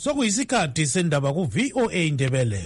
Sokuyisikhathi sendaba ku VOA Indebele.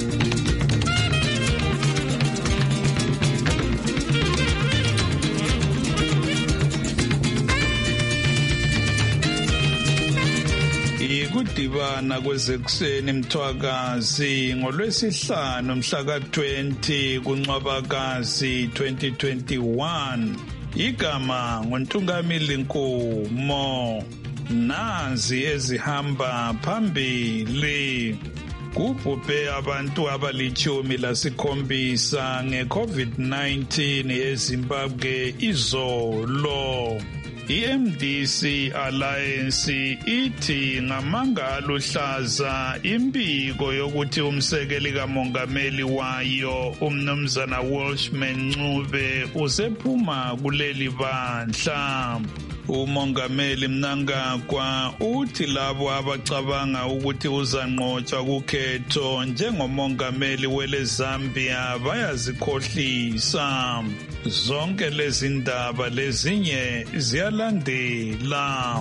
Ikudibana kwezekuseni Mthwakazi ngolwesihlanu mhla ka-20 kuNcwabakazi 2021. Igama nguNtungamili Nkumo. Nazi ezihamba phambili. Kubhubhe abantu abali-17 nge-COVID-19 eZimbabwe izolo. I-MDC Alliance ithi ngamanga aluhlaza imbiko yokuthi umsekeli kamongameli wayo umnumzana Welshman Ncube usephuma kuleli bandla. Umongameli Mnangagwa uthi labo abacabanga ukuthi uzanqotshwa kukhetho njengomongameli wele Zambia bayazikhohlisa. Zonke lezi ndaba lezinye ziyalandela.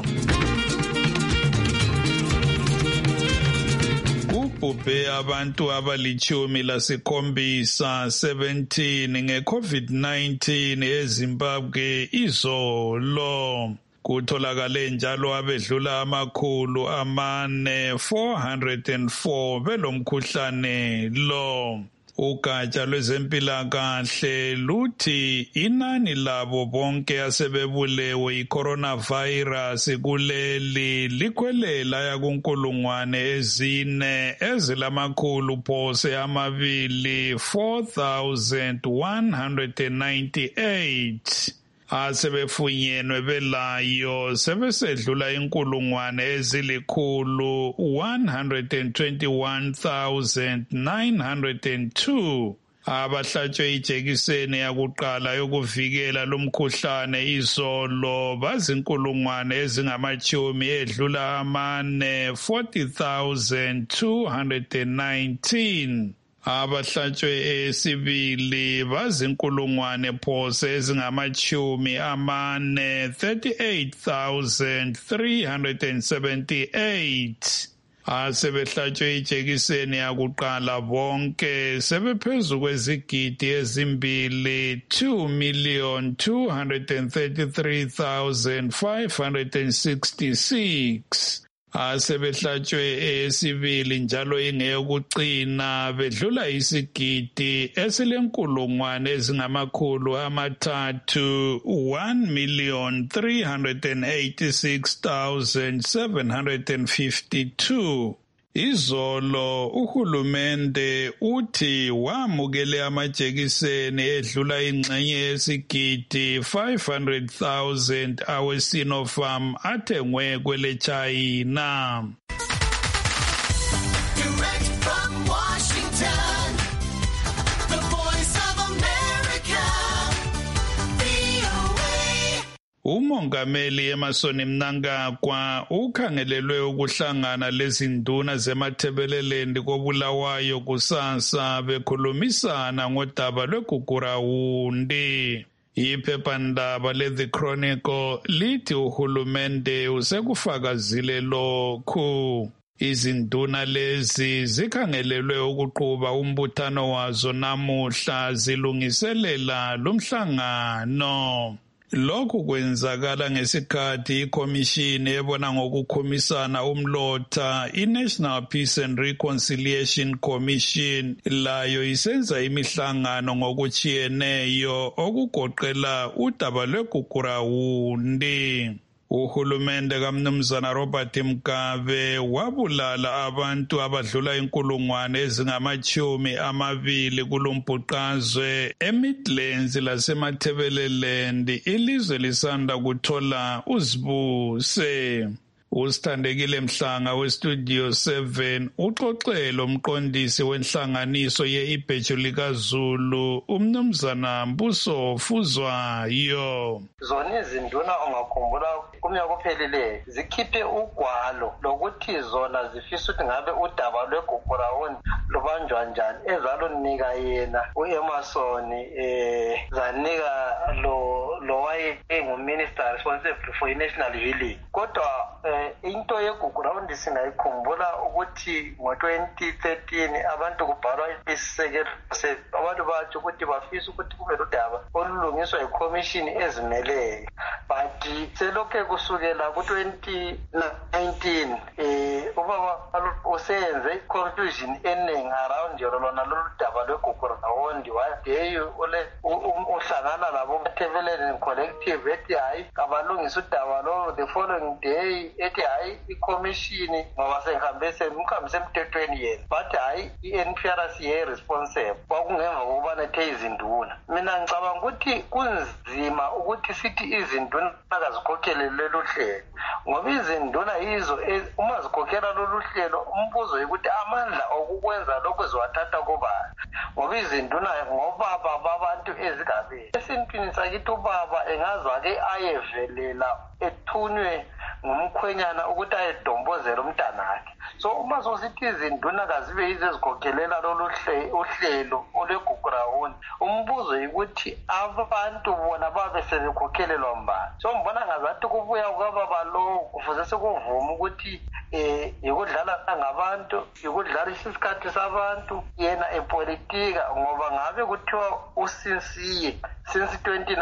Kubhubhe abantu abali-17 nge-COVID-19 eZimbabwe izolo. Kutholakale njalo abedlula 404 belomkhuhlane lo. Ugatsha lwezempilakahle luthi inani labo bonke asebebulewe i-coronavirus kuleli likhwelela yakunkulungwane ezine ezilamakhulu phose amabili 4,198. Asebefunyenwe belayo sebesedlula inkulungwane ezilikhulu 121,902. Abahlatshwe ijekiseni yakuqala yokuvikela lumkhuhlane izolo bazinkulungwane ezingamachumi edlula 40,219. Abahlatshwe esibili bazinkulungwane phose ezingamachumi 38,378. Asebehlatshwe ijekiseni yakuqala bonke sebephezu kwezigidi ezimbili 2,233,566. Asebehlatshwe esibili njalo ingeyokucina bedlula isigidi esilenkulungwane ezingamakhulu 1,386,752. Izolo uhulumende uthi wamukele amajekiseni edlula ingxenye yesigidi 500,000 awe-Sinopharm athengwe kwele China. Umongameli Emmerson Mnangagwa ukhangelelwe ukuhlangana lezinduna zemathebelelendi koBulawayo kusasa bekhulumisana ngodaba lweGugurawundi. Iphephandaba le-The Chronicle lithi uhulumende usekufakazile lokhu. Izinduna lezi zikhangelelwe ukuqhuba umbuthano wazo namuhla zilungiselela lomhlangano. Lokhu kwenzakala ngesikhathi ikhomishini ebona ngokukhomisana umlotha i-National Peace and Reconciliation Commission layo isenza imihlangano ngokutshiyeneyo okugoqela udaba lweGugurawundi. Uhulumende kaMnumzana Robert Mugabe wabulala abantu abadlula inkulungwane ezingamachumi 20 kulombhuqazwe eMidlands lasemathebeleland ilizwe lisanda kuthola uzibuse. Usithandekile Mhlanga weStudio 7 uxoxelo umqondisi wenhlanganiso ye-Ibheju likaZulu umnumzana Mbuso Fuzwayo. Zona izinduna ongakhumbula kumnyaka ophelileyo zikhiphe ugwalo lokuthi zona zifisa ukuthi ngabe udaba lweGugurawundi lubanjwa njani ezalunika yena u-Emmerson zanika lo wayenguminister responsible for national healing. Kodwa into yeGugurawundi singayikhumbula ukuthi ngo-2013 abantu kubhalwa isisekelo abantu batsho ukuthi bafisa ukuthi kube ludaba olulungiswa yikhomishini ezimeleyo, but selokhe kusukela ku-2019 ubaba useyenze i-confusion eningi around lona lolu daba lweGugurawundi. Wadeyi uhlangana labo Mathebelele Collective ethi hayi kabalungisa udaba lo, the following day ethi hayi ikhomishini ngoba sengihambise emthethweni yena, but hayi i-NPRC ye-responsible kwakungemva kokuba nethe izinduna. Mina ngicabanga ukuthi kunzima ukuthi sithi izinduna akazikhokhele lolu hlelo, ngoba izinduna yizo uma zikhokhela lolu hlelo umbuzo ukuthi amandla okukwenza lokho ziwathatha kubani, ngoba izinduna ngobaba babantu ezigabeni. Esintwini sakithi ubaba engazake ayevelela ethunywe ngumkhwenyana ukuthi ayedombozela umntanakhe. So uma sosithi izinduna kazibe yizo ezikhokhelela lolu uhlelo olweGugurawundi, umbuzo ukuthi abantu bona babe sebekhokhelelwa mbani. So ngibona ngazathi kubuya kwababa lo kufuze sekuvuma ukuthi yikudlala ngabantu, yikudlala isikhathi sabantu, yena epolitika, ngoba ngabe kuthiwa usinsiye since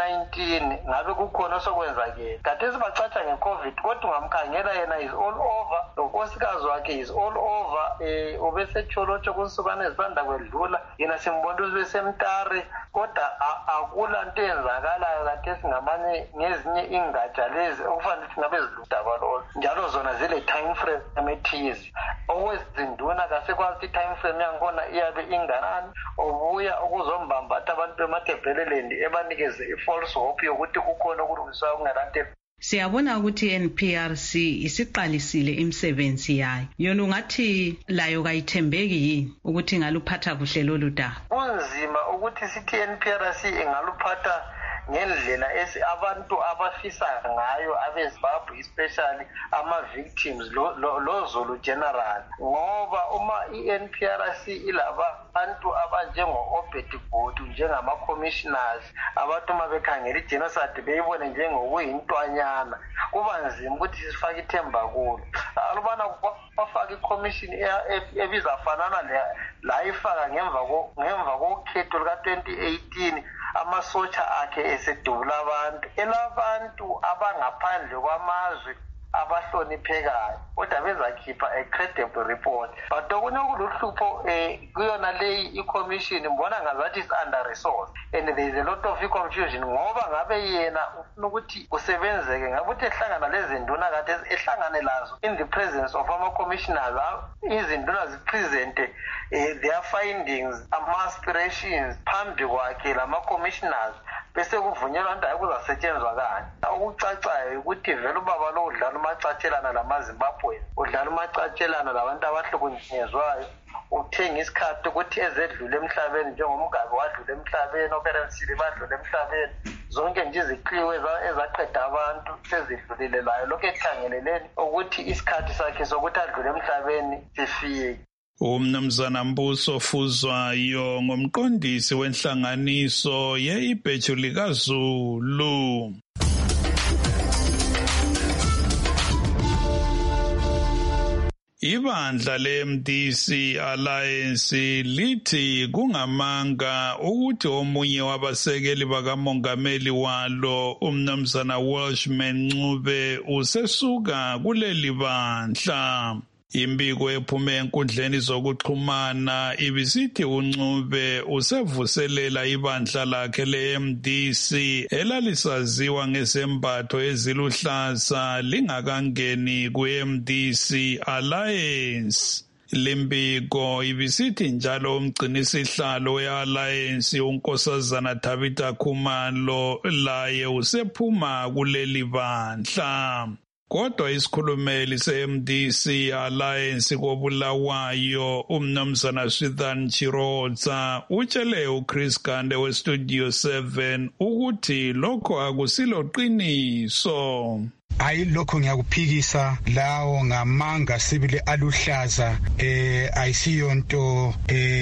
2019 ngabe kukhona sokwenzakele. Kade sibacatsha ngeCovid kodwa ungamkhangela yena is all over, lonkosikazi wakhe is all over, ubesecholotsho kunsukane ezisanda kwedlula, yena simbona ubesemtare, kodwa akula nto eyenzakalayo kade singamanye ngezinye ingatsha lezi okufanele singabe ziludaba lolo, njalo zona zile time frame ethize. Okwezinduna kasekwazi i-time frame yankhona iyabe inganani, ubuya ukuzombambatha abantu bemathebhelelendi ebanikeze i-false hope yokuthi kukhona okulungiswayo kungelanto. Siyabona ukuthi i-NPRC isiqalisile imisebenzi yayo. Yona ungathi layo kayithembeki yini ukuthi ingaluphatha kuhle lolu daba? Kunzima ukuthi sithi i-NPRC ingaluphatha ngendlela abantu abafisa ngayo abeZimbabwe, especially ama-victims lo Zulu general, ngoba uma i-NPRC ilabantu abanjengo-Obed Botho njengama-commissioners, abantu uma bekhangela i-genocide beyibone njengokuyintwanyana, kuba nzima ukuthi sifake ithemba kulo. Alubana bafaka i-commission ebizafanana la ifaka ngemva kokhetho luka-2018 amasotsha akhe esedubula abantu, elabantu abangaphandle kwamazwe abahloniphekayo, kodwa bezakhipha a credible report. But okunokuluhlupho kuyona leyi i-commission mbona ngazathi is under resourced, and there is a lot of confusion ngoba ngabe yena ufuna ukuthi kusebenzeke, ngabe ukuthi ehlangana lezinduna kade ehlangane lazo in the presence of ama-commissioners, izinduna zipresente their findings, ama-aspirations phambi kwakhe lama-commissioners, bese kuvunyelwa nto kuzasetshenzwa kanye. Okucacayo ukuthi vele ubaba lo udlala umacatshelana lamaZimbabwe, udlala umacatshelana labantu abahlukunyezwayo, uthenga isikhathi ukuthi ezedlule emhlabeni njengomgabe wadlula emhlabeni, operensile badlula emhlabeni, zonke nje izikliwe ezaqeda abantu sezidlulile layo. Lokho ekukhangeleleni ukuthi isikhathi sakhe sokuthi adlule emhlabeni sifike. Umnumzana Mbuso Fuzwayo ngumqondisi wenhlanganiso ye-Ibheju likaZulu. Ibandla le-MDC Alliance lithi kungamanga ukuthi omunye wabasekeli bakamongameli walo umnumzana Welshman Ncube usesuka kuleli bandla. Imbiko ephume enkundleni zokuxhumana ibisithi uNcube usevuselela ibandla lakhe le-MDC elalisaziwa ngesembatho eziluhlaza lingakangeni kwe-MDC Alliance. Limbiko ibisithi njalo umgcinisihlalo we-Alliance unkosazana Tabitha Khumalo laye usephuma kuleli bandla. Kodwa isikhulumeli se-MDC Alliance koBulawayo umnumzana Swithan Chiroza utshele uChris Gande weStudio 7 ukuthi lokho akusilo qiniso. Ayilokho ngiyakuphikisa lawo ngamanga sibili aluhlaza ayisiyonto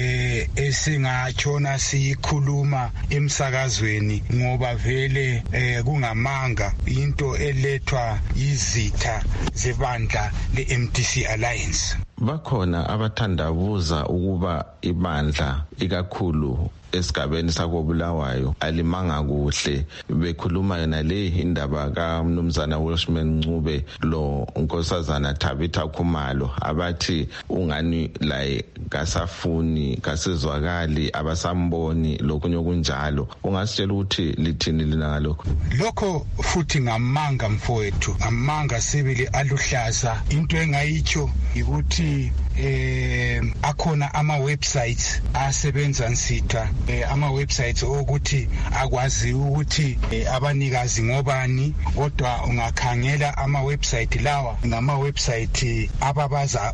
esingachona sikhuluma emsakazweni ngoba vele kungamanga into elethwa izitha zebandla leMDC Alliance. Bakhona abathandabuza ukuba ibandla ikakhulu esigabeni sakobulawayo alimanga kuhle bekhuluma yona le indaba kaMnumzana Welshman Ncube lo Nkosazana Tabitha Khumalo abathi ungani la kasafuni kasizwakali abasamboni lokunye kunjalo. Ungasitshela ukuthi lithini lina ngalokho? Lokho futhi ngamanga mfowethu, amanga sibili aluhlaza. Into engayicho ukuthi akhona ama-websites asebenza nsitha ama-websites ukuthi akwazi ukuthi abanikazi ngobani, kodwa ungakhangela ama-website lawa ngama-website ababaza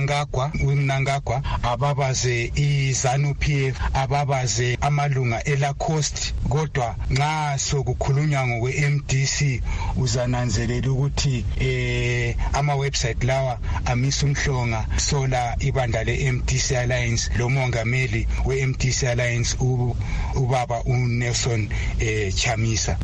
uMnangagwa, ababaze iZANU-PF, ababaze amalunga eLacoste, kodwa nxa sokukhulunywa ngokwe-MDC uzananzelela ukuthi ama-website lawa amisa umhlonga sola ibandla le-MDC Alliance lo mongameli we-MDC Alliance ubaba uNelson Chamisa.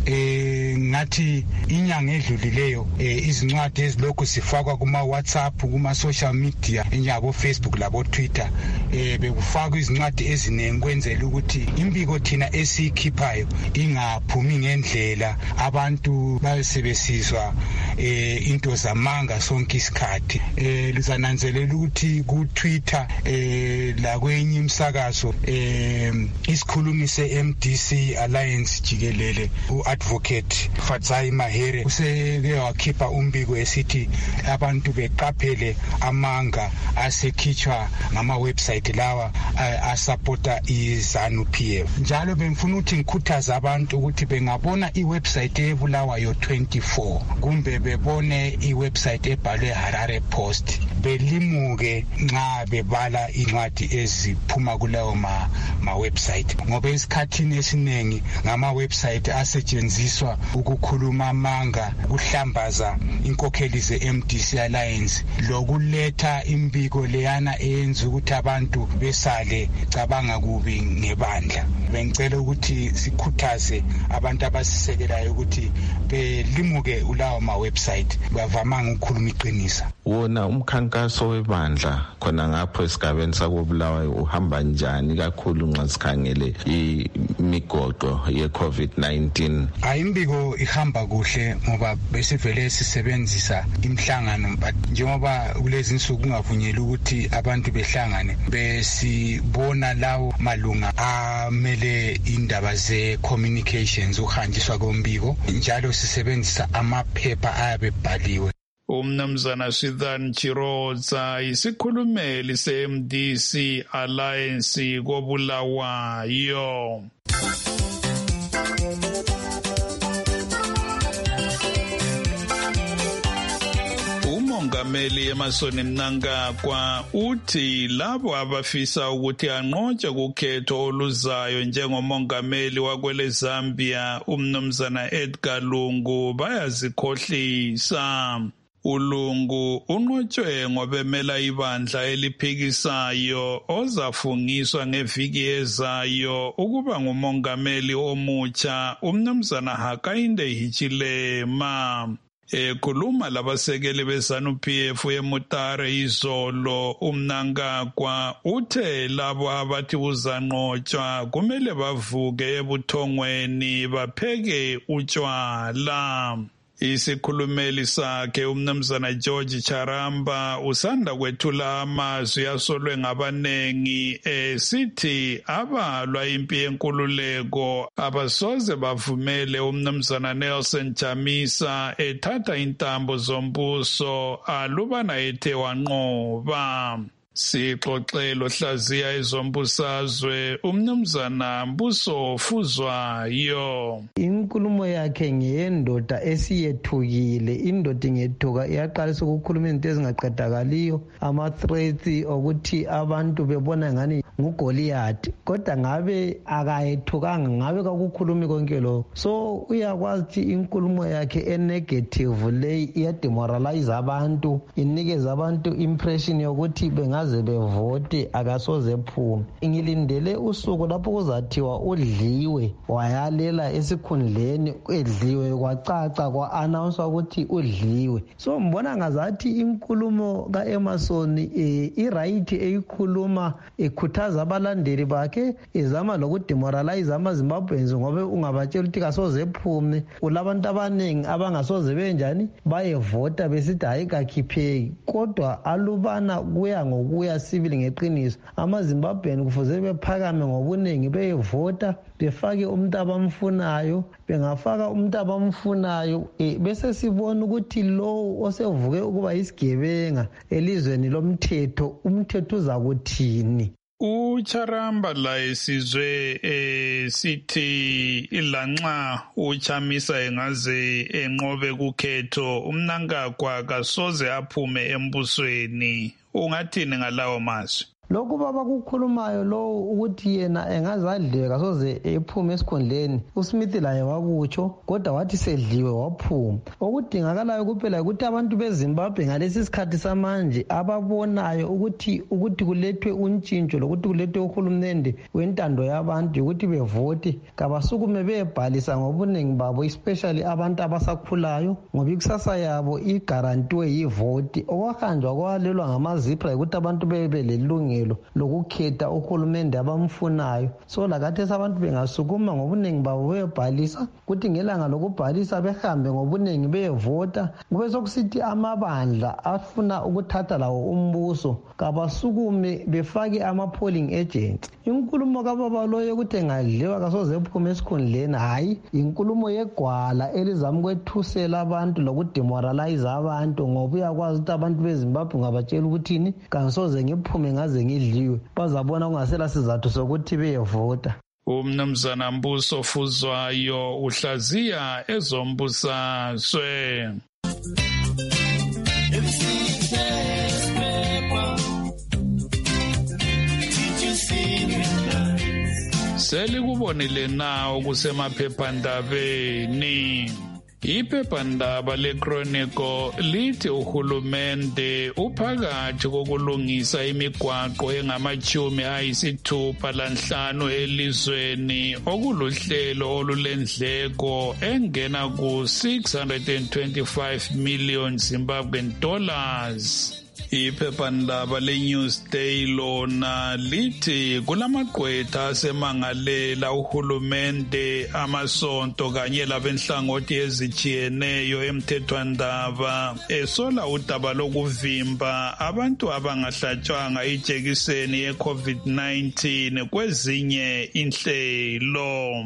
Ngathi inyanga edlulileyo izincwadi ezilokhu sifakwa kuma-WhatsApp, kuma-social media njengabo Facebook labo Twitter bekufakwa izincwadi eziningi kwenzela ukuthi imbiko thina esikhiphayo ingaphumi ngendlela abantu bayosebenziswa into zamanga sonke isikhathi. Lizananzelela ukuthi ku Twitter la kwenye imsakazo isikhulumi se-MDC Alliance jikelele uadvocate Fadzai Mahere useke wakhipha umbiko esithi abantu beqaphele amanga asekhitshwa ngama-website lawa asupporta iZANU-PF. Njalo bengifuna ukuthi ngikhuthaza abantu ukuthi bengabona iwebsite eBulawayo 24 kumbe bebone iwebsite ebhalwe Harare Post belimuke nxa bebala incwadi eziphuma kulawo ma-website, ngoba esikhathini esiningi ngama-website asetshenziswa ukukhuluma amanga, ukuhlambaza inkokheli ze-MDC Alliance lokuletha imbiko leyana eyenza ukuthi abantu besale cabanga kubi ngebandla. Bengicela ukuthi sikhuthaze abantu abasisekelayo ukuthi belimuke ulawo ma-website bavamanga ukukhuluma iqiniso. Wona umkhankaso webandla khona ngapho esigabeni sakobulawayo uhamba njani kakhulu nxa sikhangele imigoqo ye-COVID-19? Imbiko ihamba kuhle ngoba besivele sisebenzisa imhlangano, but njengoba kulezi insuku kungavunyelwa ukuthi abantu behlangane, besibona lawo malunga amele indaba ze-communications ukuhanjiswa kombiko, njalo sisebenzisa amaphepha ayabebhaliwe. Umnumzana Swithan Chiroza isikhulumeli se-MDC Alliance kobulawayo. Umongameli Emmerson Mnangagwa uthi labo abafisa ukuthi anqotshwe kukhetho oluzayo njengomongameli wakwele Zambia umnumzana Edgar Lungu bayazikhohlisa. uLungu unqotshwe ngobemela ibandla eliphikisayo ozafungiswa ngeviki ezayo ukuba ngumongameli omutsha umnumzana Hakainde Hichilema. Ekhuluma labasekeli beZANU-PF eMutare izolo, uMnangagwa uthe labo abathi uzanqotshwa kumele bavuke ebuthongweni bapheke utshwala. Isikhulumeli sakhe umnumzana George Charamba usanda kwethula amazwi asolwe ngabanengi sithi abalwa impi yenkululeko abasoze bavumele umnumzana Nelson Chamisa ethatha intambo zombuso alubana ethe wanqoba. Sixoxelo hlaziya ezombusazwe umnumzana Mbuso Fuzwayo. inkulumo yakhe ngeyendoda esiyethukile. Indoda ingethuka iyaqalisa ukukhuluma izinto ezingaqedakaliyo, ama-threats okuthi abantu bebona ngani nguGoliath, kodwa ngabe akayethukanga, ngabe kakukhulumi konke lokho. So uyakwazi ukuthi inkulumo yakhe enegative leyi iyademoralize abantu, inikeza abantu impression yokuthi bengaze bevote akasoze phume. Ngilindele usuku lapho kuzathiwa udliwe, wayalela esikhundleni, edliwe kwacaca kwa-announce ukuthi udliwe. So mbona ngazathi inkulumo ka-Emerson i-right eyikhuluma ekhuthaza abalandeli bakhe, ezama lokudemoralize ama-Zimbabweans ngoba ungabatshela ukuthi kasoze phume. Kulabantu abaningi abangasoze benjani bayevota besithi hayi kakhipheki, kodwa alubana kuya ngokuya sibili ngeqiniso. Ama-Zimbabwean kufuze bephakame ngobuningi beyevota, befake umuntu abamfunayo. Bengafaka umuntu abamfunayo bese sibona ukuthi lowo osevuke ukuba yisigebenga elizweni lomthetho, umthetho uza kuthini. uCharamba la esizwe sithi ilanxa uChamisa engaze enqobe kukhetho umnankagwa kasoze aphume embusweni. Ungathini ngalawo mazwi? Lokhu baba kukhulumayo lo ukuthi yena engazadliwe kasoze ephume esikhondleni, uSmith laye wakutsho, kodwa wathi sedliwe waphuma. Okudingakalayo kuphela ukuthi abantu beZimbabwe ngalesi sikhathi samanje ababonayo ukuthi kulethwe untshintsho lokuthi kulethwe uhulumende wentando yabantu ukuthi bevote, kabasukume bebhalisa ngobuningi babo, especially abantu abasakhulayo, ngoba ikusasa yabo igarantiwe yivote. Okwahanjwa kwalelwa ngamazipra ukuthi abantu bebe lelungelo lokukhetha uhulumende abamfunayo. So lakathesi abantu bengasukuma ngobuningi babo beyobhalisa, kuthi ngelanga lokubhalisa behambe ngobuningi beyevota, kube sokusithi amabandla afuna ukuthatha lawo umbuso kabasukume befake ama-polling agents. Inkulumo kababa lo yokuthi engadliwa kasoze ephume esikhundleni, hayi, inkulumo yegwala elizama ukwethusela abantu lokudemoralize abantu, ngoba uyakwazi ukuthi abantu beZimbabwe ngabatshela ukuthini kasoze ngiphume ngaze ngidliwe, bazabona kungasela sizathu sokuthi beyevota. Umnumzana Mbuso Fuzwayo uhlaziya ezombusazwe. Selikubonile na okusemaphephandabeni. Iphephandaba leChronicle lithi uhulumende uphakathi kokulungisa imigwaqo engama-65 elizweni, okuluhlelo olulendleko engena ku-625 million Zimbabwean dollars. Iphephandaba leNewsday lona lithi kulamagqwetha asemangalela uhulumende, amasonto kanye labenhlangothi ezijiyeneyo emthethwandaba esola udaba lokuvimba abantu abangahlatshwanga ijekiseni ye-COVID-19 kwezinye inhlelo.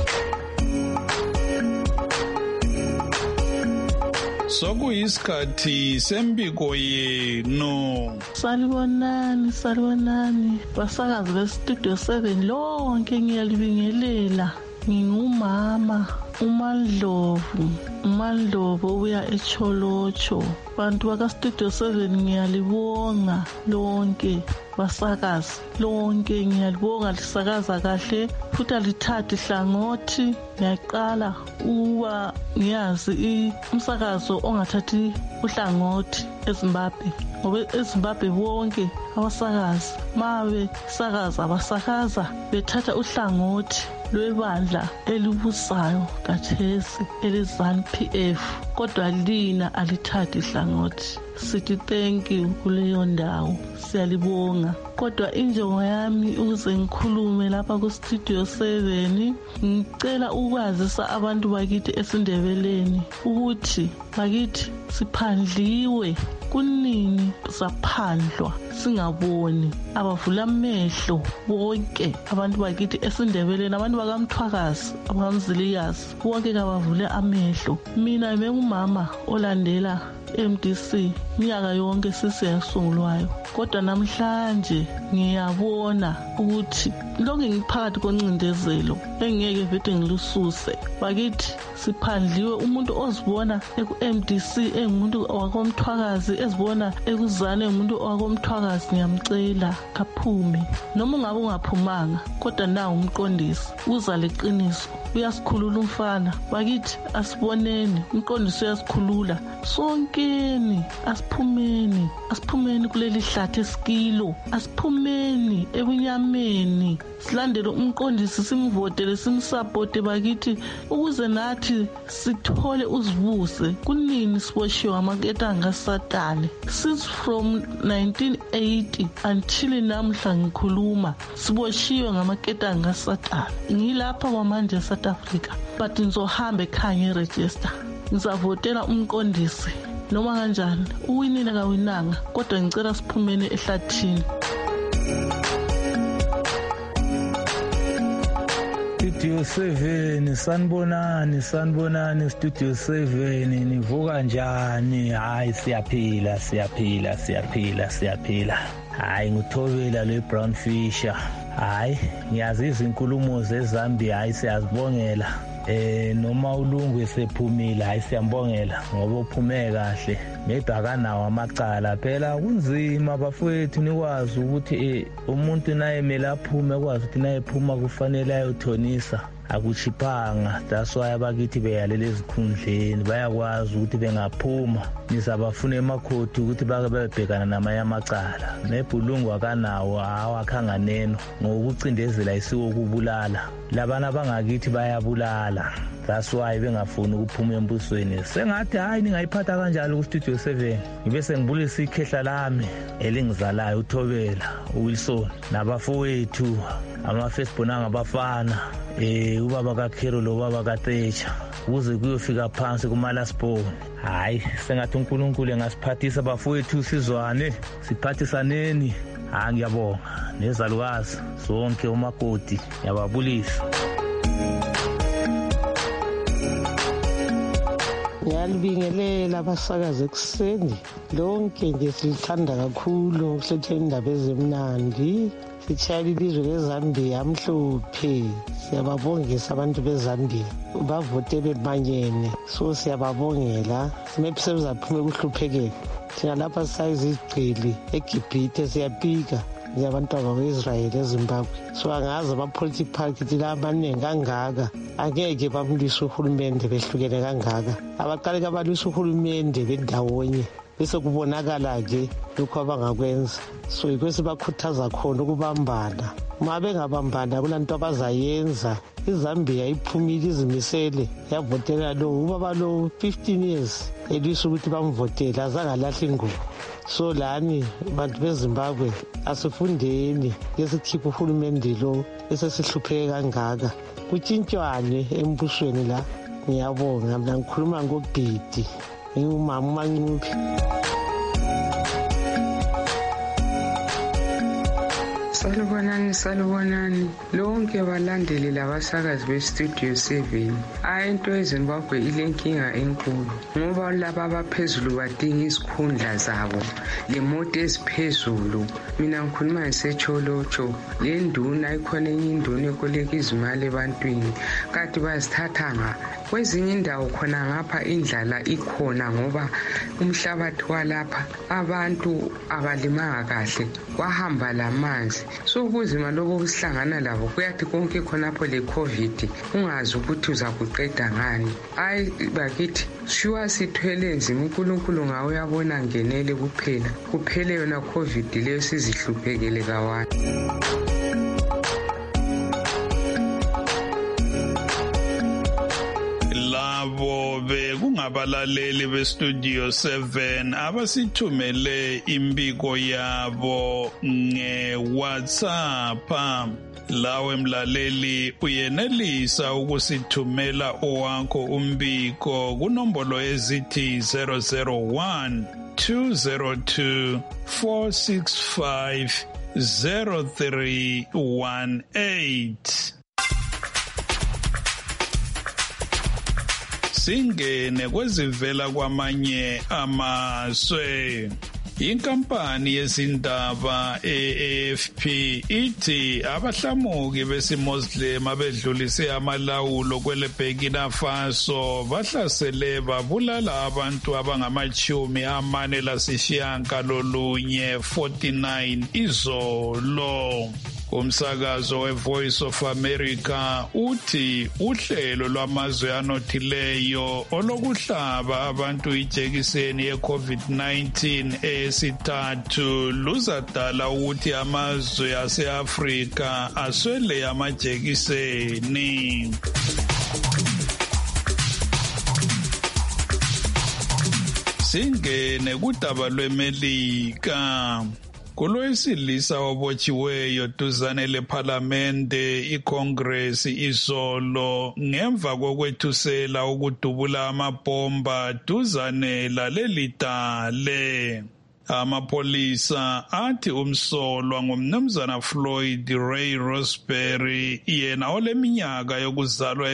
Sokuyisikhathi sembiko yenu. Salibonani basakazi bestudio 7 lonke ngiyalibingelela. Ngingumama uMandlovu uya eCholocho. Bantu baka Studio 7 ngiyalibonga lonke, basakazi lonke ngiyalibonga, lisakaza kahle futhi alithathi hlangothi. Ngiyaqala uba ngiyazi umsakazo ongathathi uhlangothi eZimbabwe, ngoba eZimbabwe bonke abasakazi mabe sakaza abasakaza bethatha uhlangothi lwebandla elibusayo kathesi eleZANU-PF, kodwa lina alithathi hlangothi. Sithi thank you kuleyo ndawo, siyalibonga. Kodwa injongo yami ukuze ngikhulume lapha ku Studio 7, ngicela ukwazisa abantu bakithi eSindebeleni ukuthi bakithi siphandliwe. Kunini saphandlwa singaboni? Abavula amehlo bonke abantu bakithi eSindebeleni, abantu bakaMthwakazi, abakamzilikazi bonke kabavule amehlo. Mina ngingumama olandela MDC minyaka yonke sisiyasungulwayo, kodwa namhlanje ngiyabona ukuthi lonke ngiphakathi koncindezelo engeke vete ngilususe. Bakithi siphandliwe, umuntu ozibona eku-MDC engumuntu wakomthwakazi, ezibona ekuzane engumuntu wakomthwakazi, ngiyamcela kaphume. Noma ungabe ungaphumanga, kodwa nawo umqondisi uza leqiniso, uyasikhulula umfana. Bakithi asiboneni, umqondisi uyasikhulula. Sonkeni asiphumeni kuleli hlathi esikilo, asiphumeni ebunyameni, silandele umqondisi, simvotele, simsapote bakithi, ukuze nathi sithole uzibuse. Kunini siboshiwe amaketanga Satani? Since from 1980 until namhla ngikhuluma, siboshiwe ngamaketanga Satani. Ngilapha kwamanje South Africa, but ngizohamba ekhaya ngeregister, ngizavotela umqondisi noma kanjani, uwinile kawinanga, kodwa ngicela siphumene ehlathini. Studio 7 sanibonani Studio 7 nivuka njani? Hayi siyaphila. Hayi nguThobela le Brown Fisher. Hayi ngiyazi izinkulumo zeZambia, hayi siyazibongela. Noma uLungu esephumile, hayi siyambongela ngoba uphume kahle. Maybe akanawo amacala, phela kunzima bafowethu nikwazi ukuthi umuntu naye mele aphume, kwazi ukuthi naye ephuma kufanele ayothonisa, akuchiphanga. That's why abakithi beyalele ezikhundleni, bayakwazi ukuthi bengaphuma nizabafuna emakhoti ukuthi bake bebhekana namanye amacala. Maybe uLungu akanawo, awakhanga neno ngokucindezela isiko kubulala. Labana bangakithi bayabulala, that's why bengafuni ukuphuma embusweni. Sengathi hayi ningayiphatha kanjalo ku Studio 7, ngibe sengibulisa ikhehla lami elingizalayo uThobela, uWilson nabafowethu ama-firstborn angabafana, ubaba kaKhero lo baba kaTecha, ukuze kuyofika phansi kumalasbone. Hayi sengathi uNkulunkulu engasiphathisa bafowethu, sizwane siphathisaneni. Ngiyabonga nezalukazi zonke umakoti, ngiyababulisa. Ngiyalibingelela abasakazi ekuseni lonke nje, silithanda kakhulu ukuletha indaba ezimnandi. Sitshayela ilizwe leZambia mhlophe, siyababongisa abantu beZambia, bavote bemanyene, so siyababongela. Maybe sebuzaphume kuhluphekela thina lapha sisayiza izigcili eGibhithe, siyapika njengabantwana be-Israyeli eZimbabwe. So angazi ama-political party la abaningi kangaka angeke bamlwisa uhulumende behlukene kangaka. Abaqale kabalwisa uhulumende bendawonye, bese kubonakala-ke lokhu abangakwenza. So yikwesi bakhuthaza khona ukubambana. Uma bengabambana kulanto abazayenza. iZambia iphumile, izimisele, yavotela lo ubaba lo 15 years elwisa ukuthi bamvotele, azangalahla ingubo. So lani bantu beZimbabwe asifundeni, ngesikhipha uhulumende lo esesihlupheke kangaka, kutshintshwane embusweni la. Ngiyabonga, mina ngikhuluma ngoBhidi, ngingumama uMancuphi. Salubonani lonke balandeli labasakazi beStudio 7. Into eZimbabwe ilenkinga enkulu ngoba laba abaphezulu badinga izikhundla zabo, lemoto eziphezulu. Mina ngikhuluma ngisecholotsho, le nduna ikhona enye induna ekoleka izimali ebantwini, kanti bazithatha kwezinye indawo khona ngapha indlala ikhona ngoba umhlabathi walapha abantu abalimanga kahle, kwahamba lamanzi. So ubuzima lobo busihlangana labo, kuyathi konke khonapho le COVID ungazi ukuthi uza kuqeda ngani. Hayi bakithi shuwa sithwele nzima, uNkulunkulu ngawe uyabona ngenele kuphele yona COVID leyo sizihluphekele kawani. Kungabalaleli beStudio 7 abasithumele imbiko yabo ngeWhatsApp. Lawe mlaleli uyenelisa ukusithumela owakho umbiko kunombolo ezithi 001 202 465 0318. singene kwezivela kwamanye amazwe. Inkampani yezindaba AFP ithi abahlamuki besimuslim abedlulise amalawulo kwele Burkina Faso bahlasele babulala abantu abangamashumi 49 izolo. Umsakazo weVoice of America uthi uhlelo lwamazwe anothileyo olokuhlaba abantu ijekiseni ye-COVID-19 esithathu luzadala ukuthi amazwe ase-Afrika aswele amajekiseni. Singene kudaba lweMelika. Kulowesilisa obotshiweyo duzane lephalamende iCongress izolo ngemva kokwethusela ukudubula amabhomba duzane lalelidale. Amapolisa athi umsolwa ngumnumzana Floyd Ray Roseberry yena oleminyaka yokuzalwa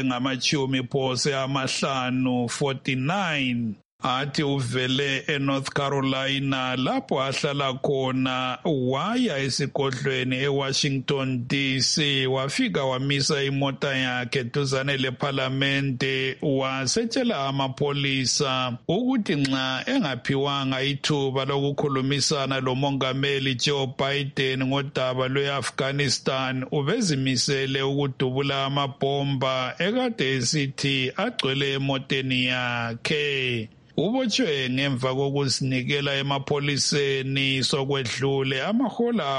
engama-50 49. Athi uvele eNorth Carolina lapho ahlala khona waya esigodlweni eWashington DC wafika wamisa imota yakhe duzane lephalamende wasetshela amapolisa ukuthi nxa engaphiwanga ithuba lokukhulumisana lomongameli Joe Biden ngodaba lwe-Afghanistan ubezimisele ukudubula amabhomba ekade esithi agcwele emoteni yakhe. Ubotshwe ngemva kokuzinikela emapoliseni sokwedlule amahola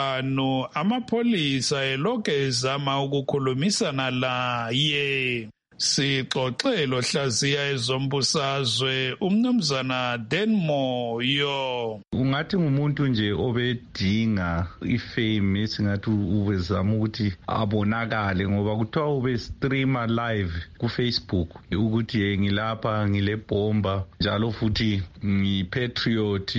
5 amapolisa elokhu ezama ukukhulumisana laye. Sixoxelo hlaziya ezombusazwe umnumzana Denmoyo. Ungathi ngumuntu nje obedinga ifame esingathi ubezama ukuthi abonakale ngoba kuthiwa ube streamer live ku Facebook ukuthi ngilapha ngilebomba njalo futhi ngipatriot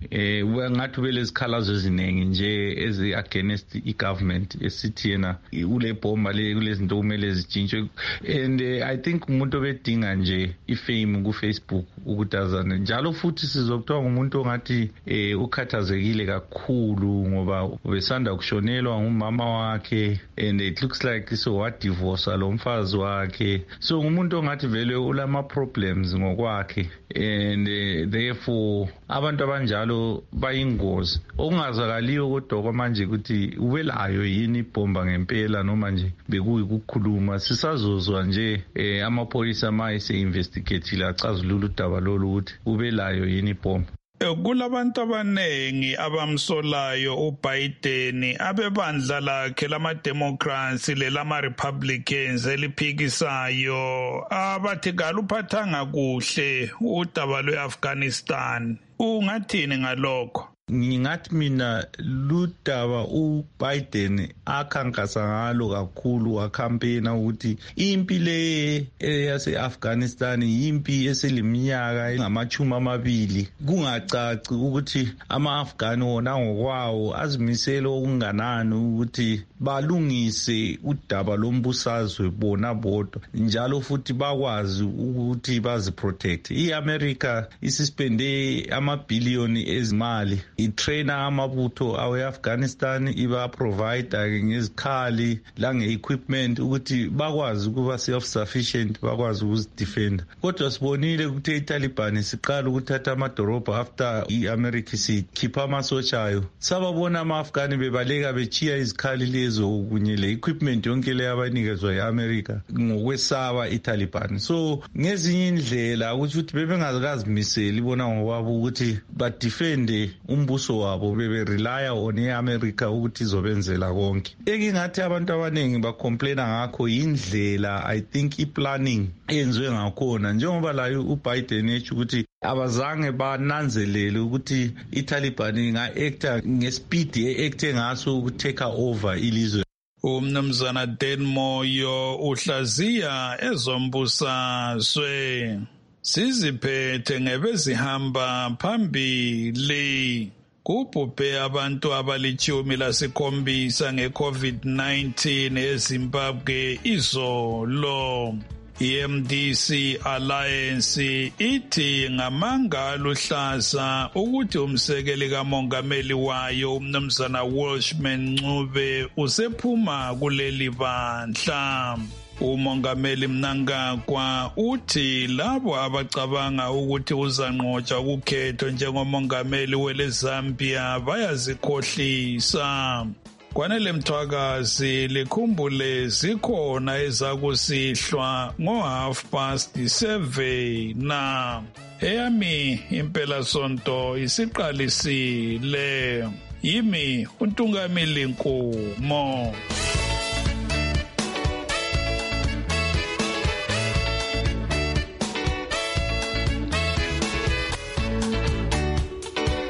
ngathi ubelezikhalazo eziningi nje ezi against igovernment esithi yena ulebomba kulezinto kumele zijintshwe and I think umuntu obedinga nje ifame ku Facebook ukuthi azane njalo futhi sizokuthiwa ngumuntu ongathi ukhathazekile kakhulu ngoba ubesanda kushonelwa ngumama wakhe and it looks like so wadivorce lo mfazi wakhe so ngumuntu ongathi vele ulama problems ngokwakhe and therefore abantu abanjalo bayingozi okungazakaliyo kodwa manje ukuthi ubelayo yini ibomba ngempela noma nje bekuyikukhuluma sisazozwa nje amapolisa mayise investigate acazulula udaba lolu ukuthi ubelayo yini ibomba. Kulabantu abanengi abamsolayo uBiden abebandla lakhe lama-Democrats lelama-Republicans eliphikisayo abathi kaluphathanga kuhle udaba lwe-Afghanistan. Ungathini ngalokho? Ngingathi mina ludaba uBiden akhankasa ngalo kakhulu wakampena ukuthi impi le yase-Afghanistan impi eseliminyaka engama-20 kungacaci ukuthi ama-Afghani wona ngokwawo azimisele okunganani ukuthi balungise udaba lombusazwe bona bodwa njalo futhi bakwazi ukuthi baziprotect. I-America isispende amabhiliyoni ezimali itrainer amabutho awe-Afghanistan iba-provide ngezikhali lange-equipment ukuthi bakwazi ukuba self-sufficient bakwazi ukuzidefenda. Kodwa sibonile ukuthi iTaliban siqala ukuthatha amadorobha after i-America sikhipha amasotshayo sababona ama-Afghani bebaleka bechiya izikhali lezo kunye le-equipment yonke le abanikezwa i-America ngokwesaba iTaliban. So ngezinye indlela ukuthi bebengakazimiseli bona ngokwabo ukuthi badefende umbuso wabo bebe-relya on i-America ukuthi izobenzela konke. Engingathi abantu abaningi bacomplaina ngakho yindlela I think i-planning eyenziwe ngakhona njengoba layo uBiden etsho ukuthi abazange bananzelele ukuthi iTaliban inga-acta ngespeed e-acte ngaso ukutake over ilizwe. Umnumzana Denmoyo uhlaziya ezombusazwe. Siziphethe ngebezihamba phambili. Kubhubhe abantu abali-17 nge-COVID-19 eZimbabwe izolo. I-MDC Alliance ithi ngamanga luhlaza ukuthi umsekeli kamongameli wayo umnumzana Welshman Ncube usephuma kuleli bandla. Umongameli Mnangagwa uthi labo abacabanga ukuthi uzanqotshwa ukukhetho njengomongameli weleZambia bayazikhohlisa. Kwanele Mthwakazi likhumbule zikhona ezakusihlwa ngo7:30 eyami impela sonto isiqalisile. Yimi uNtungameli Nkomo.